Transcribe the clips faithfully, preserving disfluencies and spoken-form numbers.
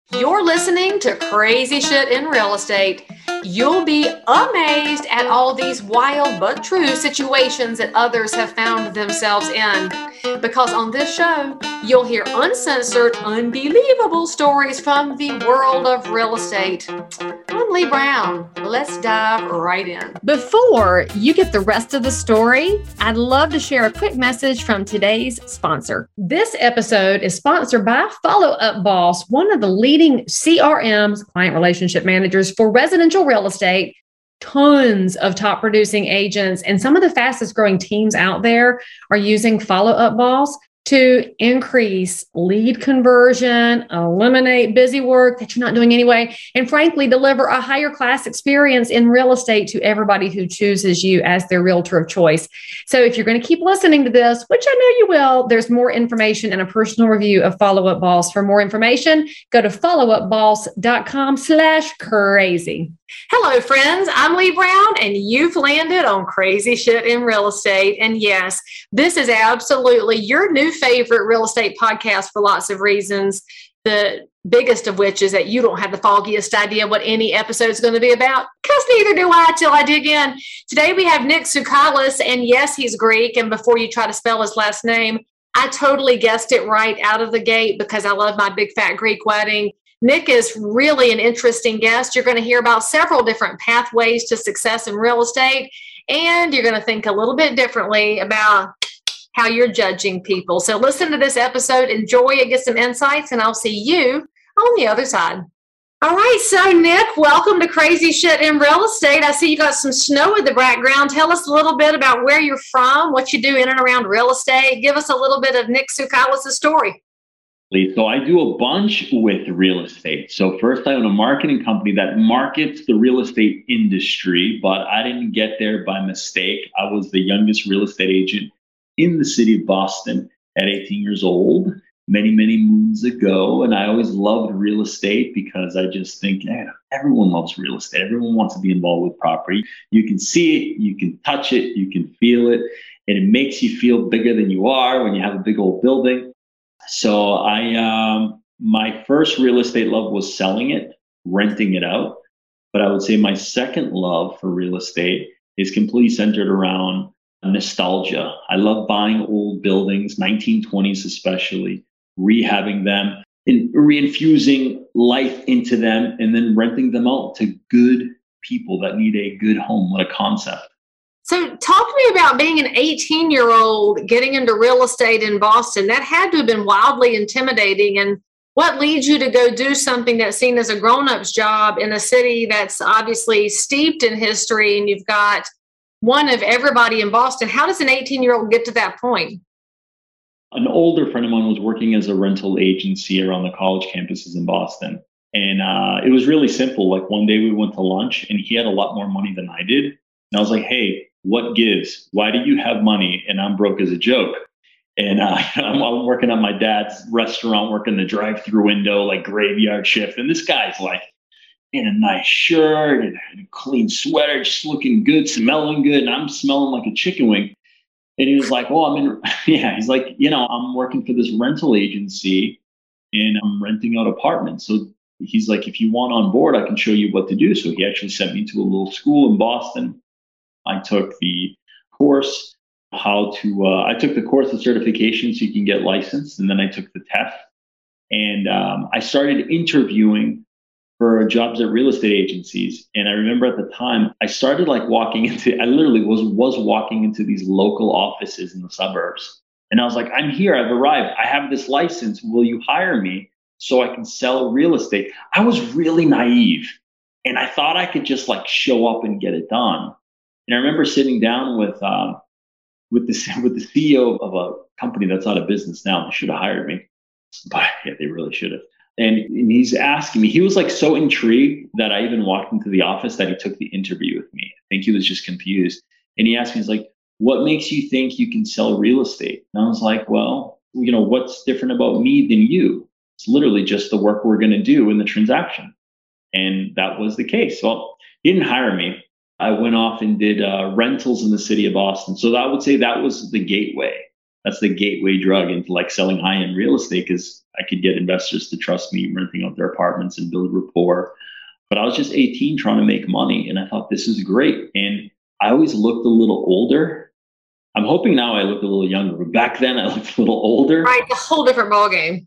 You're listening to Crazy Shit in Real Estate. You'll be amazed at all these wild but true situations that others have found themselves in. Because on this show, you'll hear uncensored, unbelievable stories from the world of real estate. I'm Lee Brown. Let's dive right in. Before you get the rest of the story, I'd love to share a quick message from today's sponsor. This episode is sponsored by Follow Up Boss, one of the leading C R Ms, client relationship managers for residential real estate. Tons of top producing agents and some of the fastest growing teams out there are using Follow Up Boss to increase lead conversion, eliminate busy work that you're not doing anyway, and frankly, deliver a higher class experience in real estate to everybody who chooses you as their realtor of choice. So if you're going to keep listening to this, which I know you will, there's more information and a personal review of Follow Up Boss. For more information, go to followupboss.com slash crazy. Hello, friends. I'm Lee Brown, and you've landed on Crazy Shit in Real Estate. And yes, this is absolutely your new favorite real estate podcast for lots of reasons. The biggest of which is that you don't have the foggiest idea what any episode is going to be about, because neither do I till I dig in. Today we have Nick Tsoukalis, and yes, he's Greek. And before you try to spell his last name, I totally guessed it right out of the gate because I love my big fat Greek wedding. Nick is really an interesting guest. You're going to hear about several different pathways to success in real estate, and you're going to think a little bit differently about how you're judging people. So listen to this episode, enjoy it, get some insights, and I'll see you on the other side. All right, so Nick, welcome to Crazy Shit in Real Estate. I see you got some snow in the background. Tell us a little bit about where you're from, what you do in and around real estate. Give us a little bit of Nick Tsoukalis' story. So I do a bunch with real estate. So first I own a marketing company that markets the real estate industry, but I didn't get there by mistake. I was the youngest real estate agent in the city of Boston at eighteen years old, many, many moons ago. And I always loved real estate because I just think, yeah, everyone loves real estate. Everyone wants to be involved with property. You can see it, you can touch it, you can feel it, and it makes you feel bigger than you are when you have a big old building. So I, um, my first real estate love was selling it, renting it out. But I would say my second love for real estate is completely centered around nostalgia. I love buying old buildings, nineteen twenties especially, rehabbing them and reinfusing life into them and then renting them out to good people that need a good home. What a concept. So talk to me about being an eighteen-year-old getting into real estate in Boston. That had to have been wildly intimidating. And what leads you to go do something that's seen as a grown-up's job in a city that's obviously steeped in history, and you've got one of everybody in Boston? How does an eighteen-year-old get to that point? An older friend of mine was working as a rental agency around the college campuses in Boston. And uh, it was really simple. Like one day we went to lunch and he had a lot more money than I did. And I was like, hey, what gives? Why do you have money and I'm broke as a joke? And uh, I'm, I'm working at my dad's restaurant, working the drive-through window, like graveyard shift. And this guy's like in a nice shirt and a clean sweater, just looking good, smelling good. And I'm smelling like a chicken wing. And he was like, oh, I'm in, yeah, he's like, you know, I'm working for this rental agency and I'm renting out apartments. So he's like, if you want on board, I can show you what to do. So he actually sent me to a little school in Boston. I took the course, how to, uh, I took the course of certification so you can get licensed. And then I took the test. And um, I started interviewing for jobs at real estate agencies. And I remember at the time, I started like walking into, I literally was, was walking into these local offices in the suburbs. And I was like, I'm here, I've arrived. I have this license. Will you hire me so I can sell real estate? I was really naive. And I thought I could just like show up and get it done. And I remember sitting down with um, with the with the C E O of a company that's out of business now. They should have hired me, but yeah, they really should have. And, and he's asking me. He was like so intrigued that I even walked into the office that he took the interview with me. I think he was just confused. And he asked me, he's like, "What makes you think you can sell real estate?" And I was like, "Well, you know, what's different about me than you? It's literally just the work we're going to do in the transaction." And that was the case. Well, he didn't hire me. I went off and did uh, rentals in the city of Boston. So I would say that was the gateway. that's the gateway drug into like selling high-end real estate, because I could get investors to trust me renting out their apartments and build rapport. But I was just eighteen trying to make money, and I thought this is great. And I always looked a little older. I'm hoping now I look a little younger, but back then I looked a little older. Right, a whole different ballgame.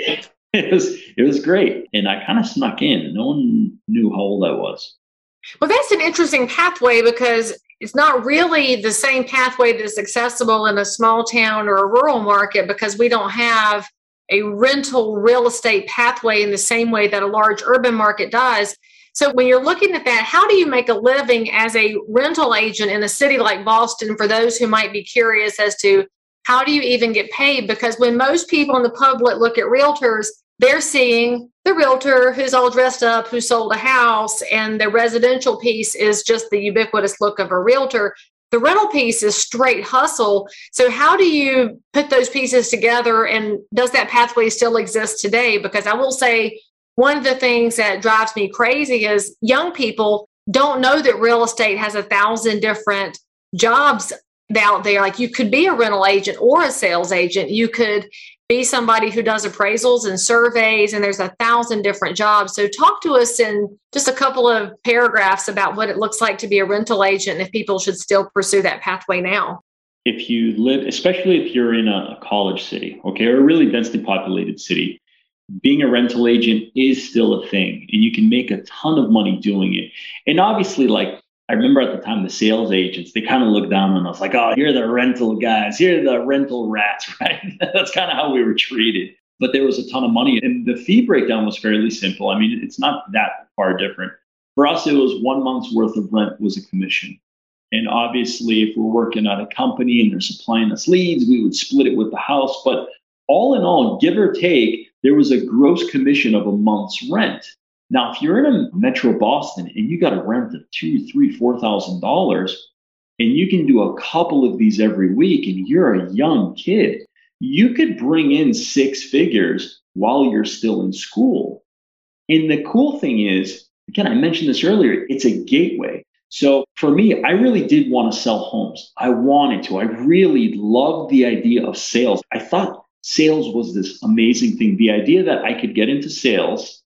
It was it was great, and I kind of snuck in. No one knew how old I was. Well, that's an interesting pathway, because it's not really the same pathway that's accessible in a small town or a rural market, because we don't have a rental real estate pathway in the same way that a large urban market does. So when you're looking at that, how do you make a living as a rental agent in a city like Boston, for those who might be curious as to how do you even get paid? Because when most people in the public look at realtors, they're seeing the realtor who's all dressed up, who sold a house, and the residential piece is just the ubiquitous look of a realtor. The rental piece is straight hustle. So how do you put those pieces together, and does that pathway still exist today? Because I will say, one of the things that drives me crazy is young people don't know that real estate has a thousand different jobs out there. Like, you could be a rental agent or a sales agent. You could be somebody who does appraisals and surveys, and there's a thousand different jobs. So talk to us in just a couple of paragraphs about what it looks like to be a rental agent, and if people should still pursue that pathway now. If you live, especially if you're in a college city, okay, or a really densely populated city, being a rental agent is still a thing, and you can make a ton of money doing it. And obviously, like, I remember at the time, the sales agents, they kind of looked down on us like, oh, you're the rental guys, you're the rental rats, right? That's kind of how we were treated. But there was a ton of money, and the fee breakdown was fairly simple. I mean, it's not that far different. For us, it was one month's worth of rent was a commission. And obviously, if we're working at a company and they're supplying us leads, we would split it with the house. But all in all, give or take, there was a gross commission of a month's rent. Now, if you're in a Metro Boston and you got a rent of two, three, four thousand dollars, and you can do a couple of these every week, and you're a young kid, you could bring in six figures while you're still in school. And the cool thing is, again, I mentioned this earlier, it's a gateway. So for me, I really did want to sell homes. I wanted to. I really loved the idea of sales. I thought sales was this amazing thing. The idea that I could get into sales,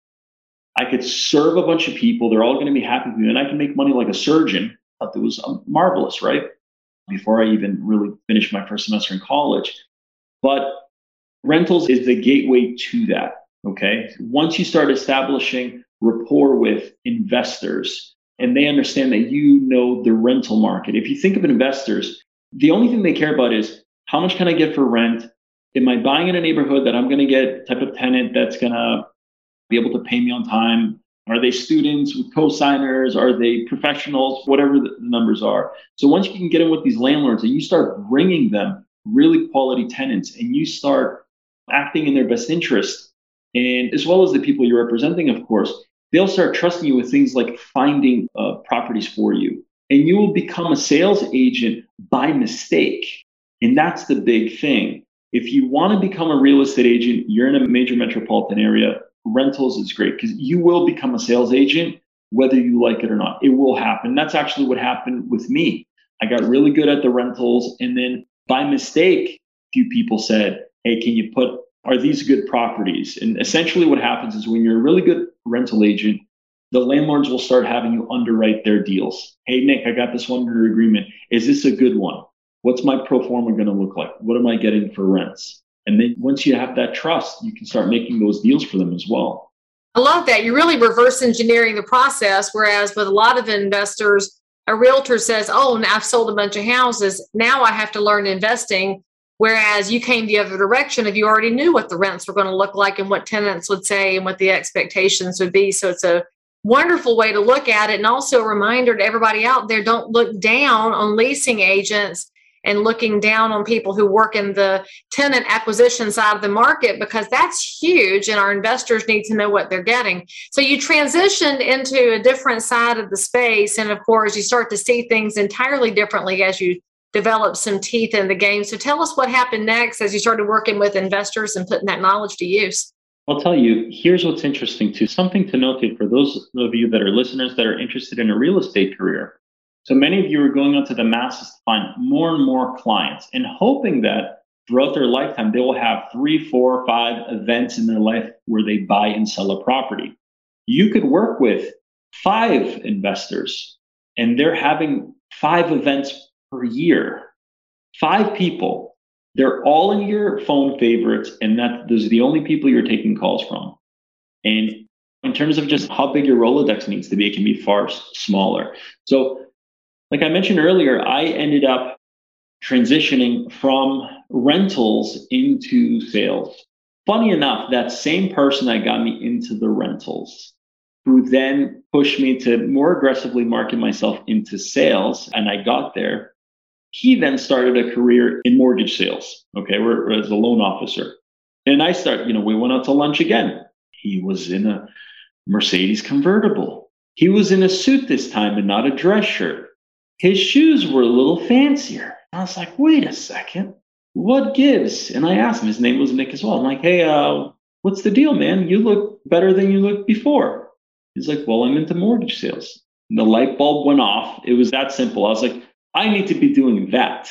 I could serve a bunch of people, they're all going to be happy with me, and I can make money like a surgeon. I thought that was um, marvelous, right? Before I even really finished my first semester in college. But rentals is the gateway to that, okay? Once you start establishing rapport with investors, and they understand that you know the rental market. If you think of investors, the only thing they care about is, how much can I get for rent? Am I buying in a neighborhood that I'm going to get type of tenant that's going to be able to pay me on time? Are they students with co-signers? Are they professionals? Whatever the numbers are. So once you can get in with these landlords and you start bringing them really quality tenants, and you start acting in their best interest, and as well as the people you're representing, of course, they'll start trusting you with things like finding uh, properties for you. And you will become a sales agent by mistake. And that's the big thing. If you want to become a real estate agent, you're in a major metropolitan area, rentals is great, because you will become a sales agent whether you like it or not. It will happen. That's actually what happened with me. I got really good at the rentals, and then by mistake, a few people said, hey, can you put, are these good properties? And essentially what happens is, when you're a really good rental agent, the landlords will start having you underwrite their deals. Hey, Nick, I got this one under agreement. Is this a good one? What's my pro forma going to look like? What am I getting for rents? And then once you have that trust, you can start making those deals for them as well. I love that. You're really reverse engineering the process. Whereas with a lot of investors, a realtor says, oh, now I've sold a bunch of houses. Now I have to learn investing. Whereas you came the other direction if you already knew what the rents were going to look like and what tenants would say and what the expectations would be. So it's a wonderful way to look at it. And also a reminder to everybody out there, don't look down on leasing agents and looking down on people who work in the tenant acquisition side of the market, because that's huge and our investors need to know what they're getting. So you transitioned into a different side of the space. And of course, you start to see things entirely differently as you develop some teeth in the game. So tell us what happened next as you started working with investors and putting that knowledge to use. I'll tell you, here's what's interesting too. Something to notate for those of you that are listeners that are interested in a real estate career. So many of you are going onto the masses to find more and more clients and hoping that throughout their lifetime, they will have three, four, five events in their life where they buy and sell a property. You could work with five investors and they're having five events per year. Five people. They're all in your phone favorites, and that those are the only people you're taking calls from. And in terms of just how big your Rolodex needs to be, it can be far smaller. So, like I mentioned earlier, I ended up transitioning from rentals into sales. Funny enough, that same person that got me into the rentals, who then pushed me to more aggressively market myself into sales, and I got there, he then started a career in mortgage sales, okay, where, as a loan officer. And I started, you know, we went out to lunch again. He was in a Mercedes convertible. He was in a suit this time and not a dress shirt. His shoes were a little fancier. I was like, wait a second, what gives? And I asked him, his name was Nick as well. I'm like, hey, uh, what's the deal, man? You look better than you looked before. He's like, well, I'm into mortgage sales. And the light bulb went off. It was that simple. I was like, I need to be doing that.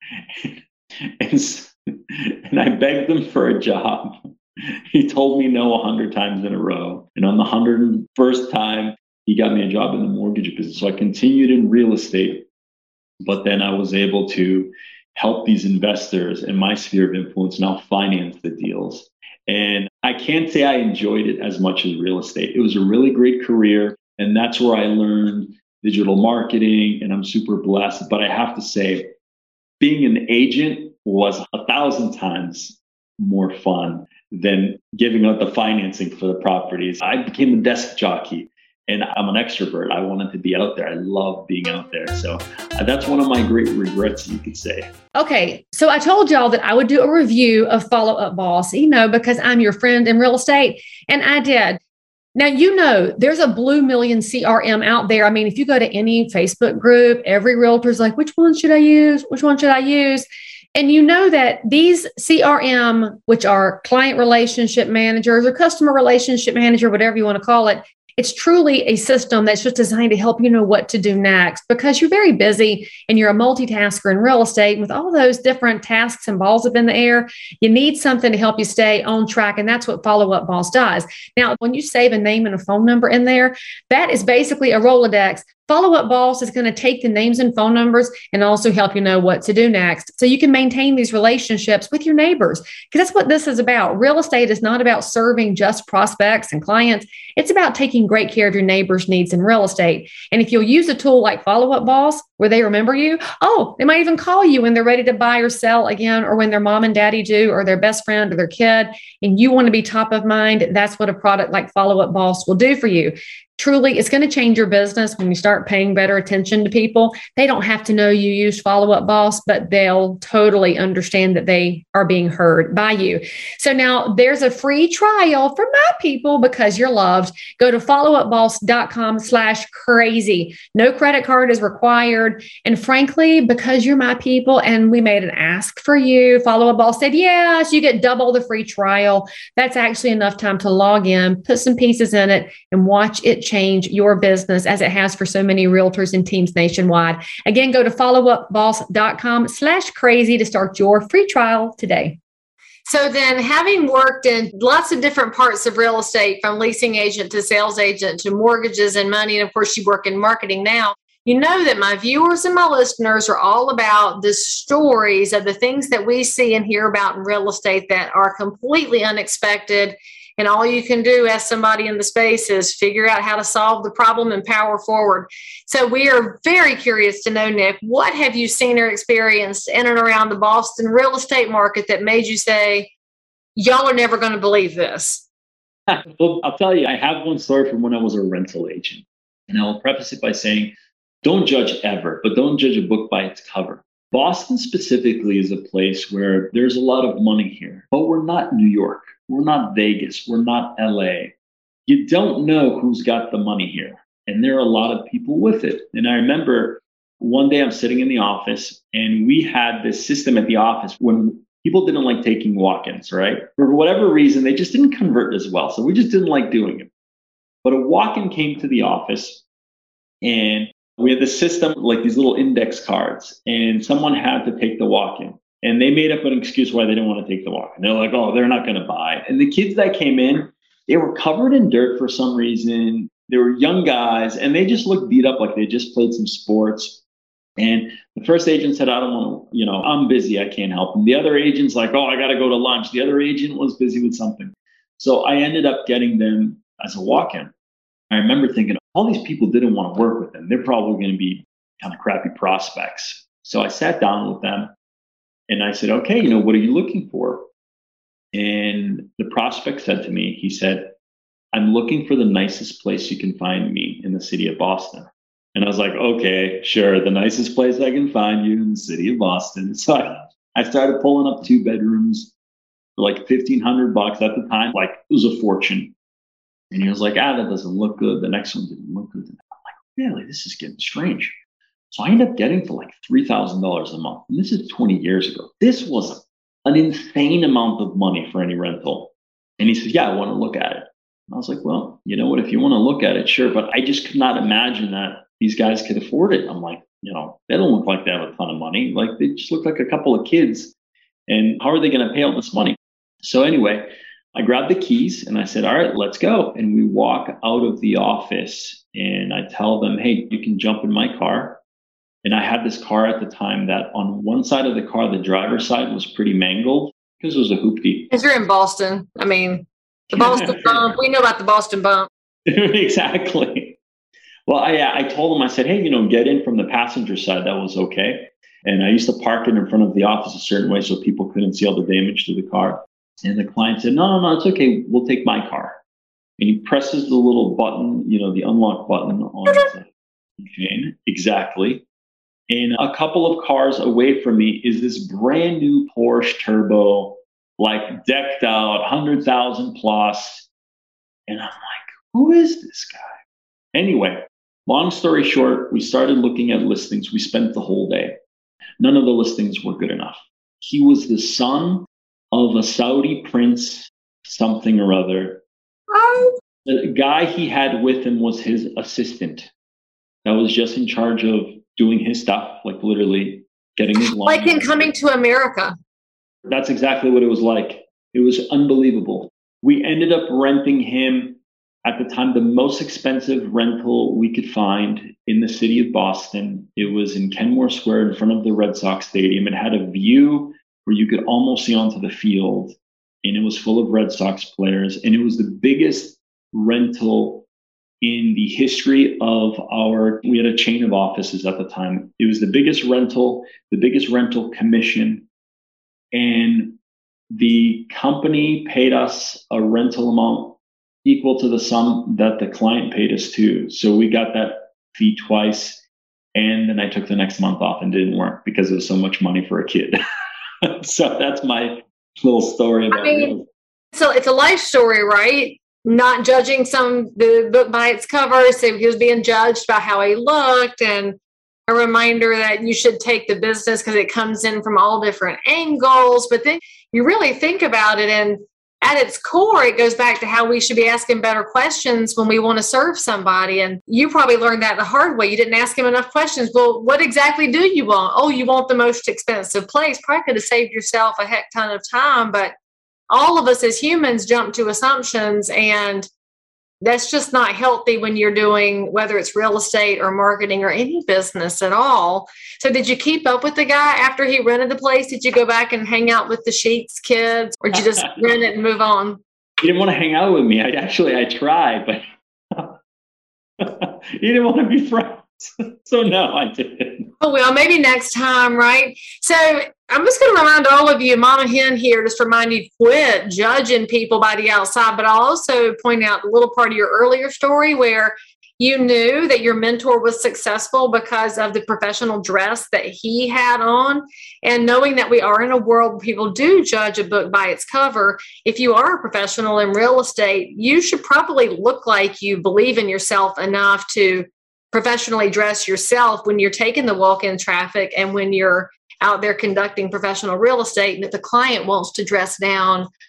and, and I begged him for a job. He told me no a hundred times in a row. And on the hundred and first time, he got me a job in the mortgage business. So I continued in real estate, but then I was able to help these investors in my sphere of influence now finance the deals. And I can't say I enjoyed it as much as real estate. It was a really great career. And that's where I learned digital marketing, and I'm super blessed. But I have to say, being an agent was a thousand times more fun than giving out the financing for the properties. I became a desk jockey, and I'm an extrovert. I wanted to be out there. I love being out there. So uh, that's one of my great regrets, you could say. Okay. So I told y'all that I would do a review of Follow Up Boss, you know, because I'm your friend in real estate, and I did. Now, you know, there's a blue million C R M out there. I mean, if you go to any Facebook group, every realtor's like, which one should I use? Which one should I use? And you know that these C R M, which are client relationship managers or customer relationship manager, whatever you want to call it, it's truly a system that's just designed to help you know what to do next, because you're very busy and you're a multitasker in real estate. And with all those different tasks and balls up in the air, you need something to help you stay on track. And that's what Follow Up Boss does. Now, when you save a name and a phone number in there, that is basically a Rolodex. Follow Up Boss is going to take the names and phone numbers and also help you know what to do next. So you can maintain these relationships with your neighbors, because that's what this is about. Real estate is not about serving just prospects and clients. It's about taking great care of your neighbors' needs in real estate. And if you'll use a tool like Follow Up Boss, where they remember you, oh, they might even call you when they're ready to buy or sell again, or when their mom and daddy do, or their best friend or their kid, and you want to be top of mind, that's what a product like Follow Up Boss will do for you. Truly, it's going to change your business when you start paying better attention to people. They don't have to know you use Follow Up Boss, but they'll totally understand that they are being heard by you. So now there's a free trial for my people because you're loved. Go to followupboss.com slash crazy. No credit card is required. And frankly, because you're my people and we made an ask for you, Follow Up Boss said, yes, you get double the free trial. That's actually enough time to log in, put some pieces in it, and watch it change your business as it has for so many realtors and teams nationwide. Again, go to followupboss.com slash crazy to start your free trial today. So then, having worked in lots of different parts of real estate, from leasing agent to sales agent to mortgages and money, and of course you work in marketing now, you know that my viewers and my listeners are all about the stories of the things that we see and hear about in real estate that are completely unexpected. And all you can do as somebody in the space is figure out how to solve the problem and power forward. So we are very curious to know, Nick, what have you seen or experienced in and around the Boston real estate market that made you say, y'all are never going to believe this? Well, I'll tell you, I have one story from when I was a rental agent. And I'll preface it by saying, don't judge ever, but don't judge a book by its cover. Boston specifically is a place where there's a lot of money here, but we're not New York. We're not Vegas. We're not L A. You don't know who's got the money here. And there are a lot of people with it. And I remember one day I'm sitting in the office and we had this system at the office when people didn't like taking walk-ins, right? For whatever reason, they just didn't convert as well. So we just didn't like doing it. But a walk-in came to the office and we had the system, like these little index cards, and someone had to take the walk-in. And they made up an excuse why they didn't want to take the walk. And they're like, oh, they're not going to buy. And the kids that came in, they were covered in dirt for some reason. They were young guys, and they just looked beat up like they just played some sports. And the first agent said, I don't want to, you know, I'm busy. I can't help them. The other agent's like, oh, I got to go to lunch. The other agent was busy with something. So I ended up getting them as a walk-in. I remember thinking, all these people didn't want to work with them. They're probably going to be kind of crappy prospects. So I sat down with them and I said, okay, you know, what are you looking for? And the prospect said to me, he said, I'm looking for the nicest place you can find me in the city of Boston. And I was like, okay, sure. The nicest place I can find you in the city of Boston. So I, I started pulling up two bedrooms for like fifteen hundred bucks at the time. Like, it was a fortune. And he was like, ah, that doesn't look good. The next one didn't look good. And I'm like, really, this is getting strange. So I ended up getting for like three thousand dollars a month. And this is twenty years ago. This was an insane amount of money for any rental. And he said, yeah, I want to look at it. And I was like, well, you know what, if you want to look at it, sure. But I just could not imagine that these guys could afford it. I'm like, you know, they don't look like they have a ton of money. Like, they just look like a couple of kids. And how are they going to pay all this money? So anyway, I grabbed the keys and I said, all right, let's go. And we walk out of the office and I tell them, hey, you can jump in my car. And I had this car at the time that on one side of the car, the driver's side was pretty mangled because it was a hoopty. Because you're in Boston. I mean, the Boston bump. We know about the Boston bump. Exactly. Well, I, I told them, I said, hey, you know, get in from the passenger side. That was okay. And I used to park it in front of the office a certain way so people couldn't see all the damage to the car. And the client said, no, no, no, it's okay. We'll take my car. And he presses the little button, you know, the unlock button on the chain. Exactly. And a couple of cars away from me is this brand new Porsche Turbo, like decked out, one hundred thousand plus. And I'm like, who is this guy? Anyway, long story short, we started looking at listings. We spent the whole day. None of the listings were good enough. He was the son of a Saudi prince, something or other. Oh. The guy he had with him was his assistant that was just in charge of doing his stuff, like literally getting his lawn. Like in Coming to America. That's exactly what it was like. It was unbelievable. We ended up renting him at the time, the most expensive rental we could find in the city of Boston. It was in Kenmore Square in front of the Red Sox Stadium. It had a view where you could almost see onto the field, and it was full of Red Sox players. And it was the biggest rental in the history of our, we had a chain of offices at the time. It was the biggest rental, the biggest rental commission. And the company paid us a rental amount equal to the sum that the client paid us too. So we got that fee twice. And then I took the next month off and didn't work because it was so much money for a kid. So that's my little story about I mean, it. So it's a life story, right? Not judging some the book by its cover. So he was being judged by how he looked, and a reminder that you should take the business because it comes in from all different angles. But then you really think about it, and at its core, it goes back to how we should be asking better questions when we want to serve somebody. And you probably learned that the hard way. You didn't ask him enough questions. Well, what exactly do you want? Oh, you want the most expensive place. Probably could have saved yourself a heck ton of time. But all of us as humans jump to assumptions, and that's just not healthy when you're doing, whether it's real estate or marketing or any business at all. So did you keep up with the guy after he rented the place? Did you go back and hang out with the Sheets kids, or did you just rent it and move on? He didn't want to hang out with me. I actually, I tried, but he didn't want to be friends. So no, I didn't. Oh, well, maybe next time, right? So I'm just going to remind all of you, Mama Hen here, just remind you, quit judging people by the outside. But I'll also point out a little part of your earlier story where you knew that your mentor was successful because of the professional dress that he had on. And knowing that we are in a world where people do judge a book by its cover, if you are a professional in real estate, you should probably look like you believe in yourself enough to professionally dress yourself when you're taking the walk-in traffic and when you're out there conducting professional real estate. And if the client wants to dress down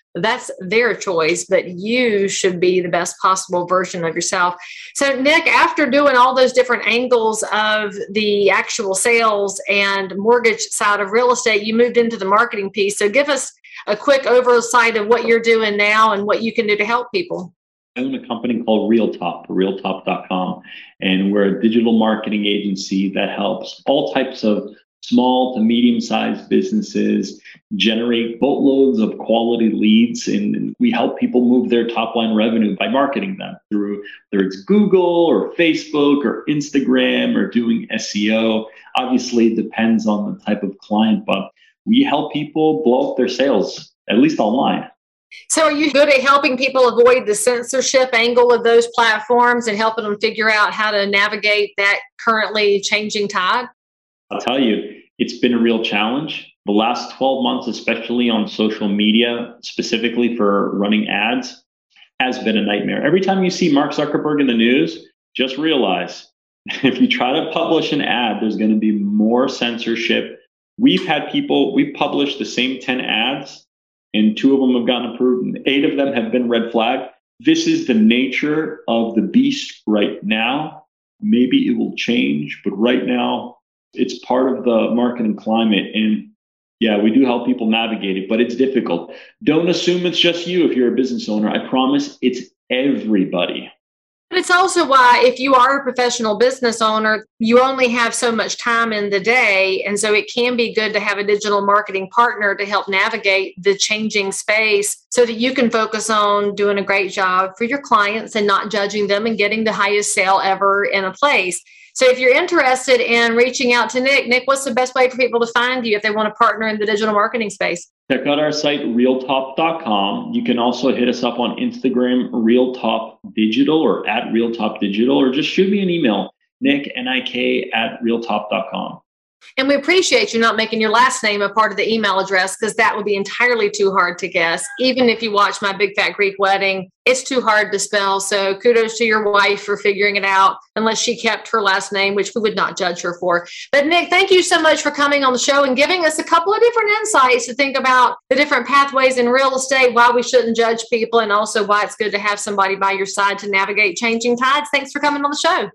that's their choice, but you should be the best possible version of yourself. So, Nick, after doing all those different angles of the actual sales and mortgage side of real estate, you moved into the marketing piece. So give us a quick oversight of what you're doing now and what you can do to help people. I own a company called RealTop, realtop dot com, and we're a digital marketing agency that helps all types of small to medium-sized businesses generate boatloads of quality leads, and we help people move their top-line revenue by marketing them through whether it's Google or Facebook or Instagram or doing S E O. Obviously, it depends on the type of client, but we help people blow up their sales, at least online. So are you good at helping people avoid the censorship angle of those platforms and helping them figure out how to navigate that currently changing tide? I'll tell you, it's been a real challenge. The last twelve months, especially on social media, specifically for running ads, has been a nightmare. Every time you see Mark Zuckerberg in the news, just realize if you try to publish an ad, there's going to be more censorship. We've had people, we've published the same ten ads, and two of them have gotten approved, and eight of them have been red flagged. This is the nature of the beast right now. Maybe it will change, but right now, it's part of the marketing climate. And yeah, we do help people navigate it, but it's difficult. Don't assume it's just you if you're a business owner. I promise it's everybody. But it's also why if you are a professional business owner, you only have so much time in the day. And so it can be good to have a digital marketing partner to help navigate the changing space so that you can focus on doing a great job for your clients and not judging them and getting the highest sale ever in a place. So if you're interested in reaching out to Nick, Nick, what's the best way for people to find you if they want to partner in the digital marketing space? Check out our site, realtop dot com. You can also hit us up on Instagram, realtop digital or at realtop digital, or just shoot me an email, Nick, N I K, at realtop dot com. And we appreciate you not making your last name a part of the email address, because that would be entirely too hard to guess. Even if you watch My Big Fat Greek Wedding, it's too hard to spell. So kudos to your wife for figuring it out, unless she kept her last name, which we would not judge her for. But Nick, thank you so much for coming on the show and giving us a couple of different insights to think about the different pathways in real estate, why we shouldn't judge people, and also why it's good to have somebody by your side to navigate changing tides. Thanks for coming on the show.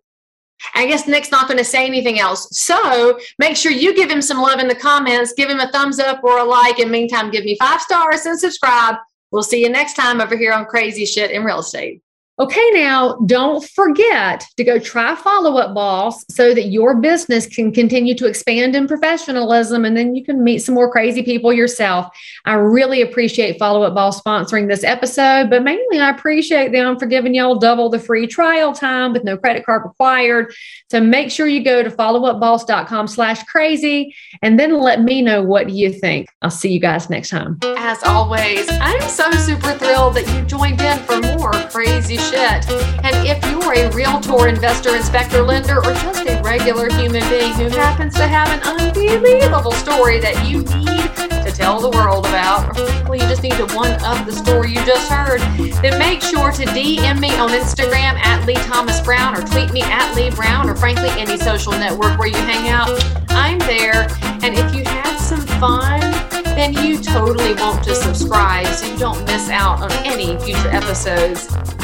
I guess Nick's not going to say anything else. So make sure you give him some love in the comments. Give him a thumbs up or a like. In the meantime, give me five stars and subscribe. We'll see you next time over here on Crazy Shit in Real Estate. Okay, now don't forget to go try Follow Up Boss so that your business can continue to expand in professionalism, and then you can meet some more crazy people yourself. I really appreciate Follow Up Boss sponsoring this episode, but mainly I appreciate them for giving y'all double the free trial time with no credit card required. So make sure you go to follow up boss dot com slash crazy and then let me know what you think. I'll see you guys next time. As always, I'm so super thrilled that you joined in for more crazy shit. And if you're a realtor, investor, inspector, lender, or just a regular human being who happens to have an unbelievable story that you need to tell the world about, or well, you just need to one-up the story you just heard, then make sure to D M me on Instagram at Lee Thomas Brown, or tweet me at Lee Brown, or frankly, any social network where you hang out. I'm there. And if you had some fun, then you totally want to subscribe so you don't miss out on any future episodes.